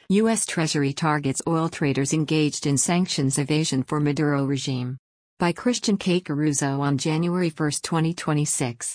U.S. Treasury targets oil traders engaged in sanctions evasion for Maduro regime. By Christian K. Caruso on January 1, 2026.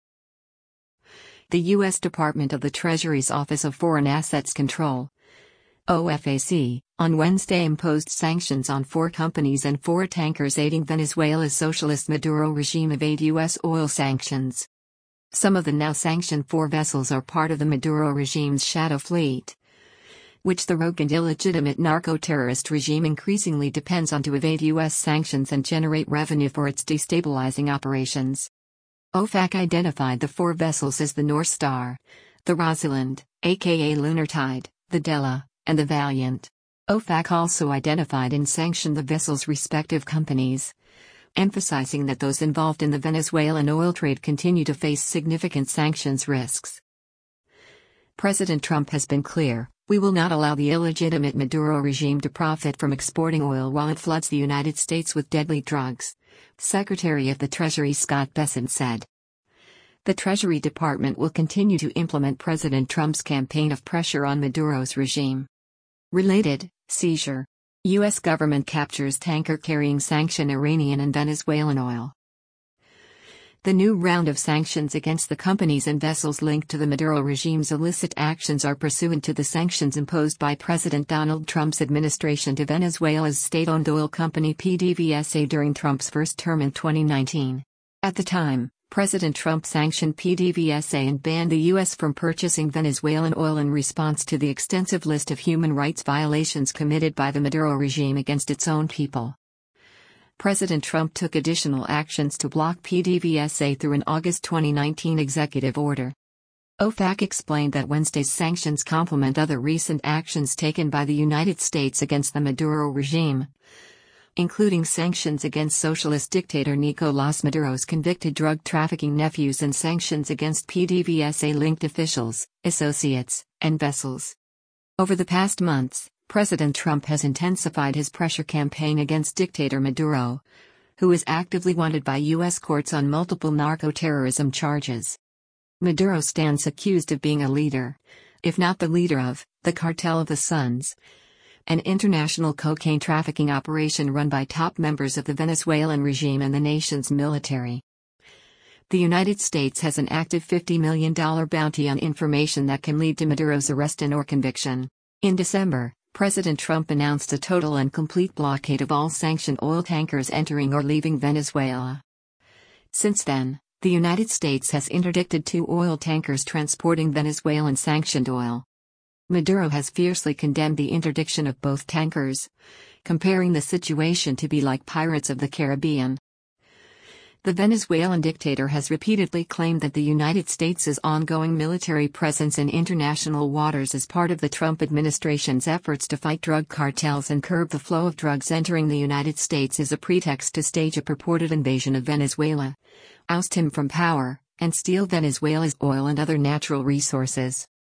The U.S. Department of the Treasury's Office of Foreign Assets Control, OFAC, on Wednesday imposed sanctions on 4 companies and 4 tankers aiding Venezuela's socialist Maduro regime evade U.S. oil sanctions. Some of the now sanctioned 4 vessels are part of the Maduro regime's shadow fleet, which the rogue and illegitimate narco-terrorist regime increasingly depends on to evade U.S. sanctions and generate revenue for its destabilizing operations. OFAC identified the 4 vessels as the North Star, the Rosalind, aka Lunar Tide, the Della, and the Valiant. OFAC also identified and sanctioned the vessels' respective companies, emphasizing that those involved in the Venezuelan oil trade continue to face significant sanctions risks. President Trump has been clear, "We will not allow the illegitimate Maduro regime to profit from exporting oil while it floods the United States with deadly drugs," Secretary of the Treasury Scott Bessent said. The Treasury Department will continue to implement President Trump's campaign of pressure on Maduro's regime. Related, seizure. U.S. government captures tanker carrying sanctioned Iranian and Venezuelan oil. The new round of sanctions against the companies and vessels linked to the Maduro regime's illicit actions are pursuant to the sanctions imposed by President Donald Trump's administration to Venezuela's state-owned oil company PDVSA during Trump's first term in 2019. At the time, President Trump sanctioned PDVSA and banned the U.S. from purchasing Venezuelan oil in response to the extensive list of human rights violations committed by the Maduro regime against its own people. President Trump took additional actions to block PDVSA through an August 2019 executive order. OFAC explained that Wednesday's sanctions complement other recent actions taken by the United States against the Maduro regime, including sanctions against socialist dictator Nicolás Maduro's convicted drug trafficking nephews and sanctions against PDVSA-linked officials, associates, and vessels. Over the past months, President Trump has intensified his pressure campaign against dictator Maduro, who is actively wanted by U.S. courts on multiple narco-terrorism charges. Maduro stands accused of being a leader, if not the leader of, the Cartel of the Suns, an international cocaine trafficking operation run by top members of the Venezuelan regime and the nation's military. The United States has an active $50 million bounty on information that can lead to Maduro's arrest and/or conviction. In December, President Trump announced a total and complete blockade of all sanctioned oil tankers entering or leaving Venezuela. Since then, the United States has interdicted 2 oil tankers transporting Venezuelan sanctioned oil. Maduro has fiercely condemned the interdiction of both tankers, comparing the situation to be like Pirates of the Caribbean. The Venezuelan dictator has repeatedly claimed that the United States' ongoing military presence in international waters as part of the Trump administration's efforts to fight drug cartels and curb the flow of drugs entering the United States is a pretext to stage a purported invasion of Venezuela, oust him from power, and steal Venezuela's oil and other natural resources.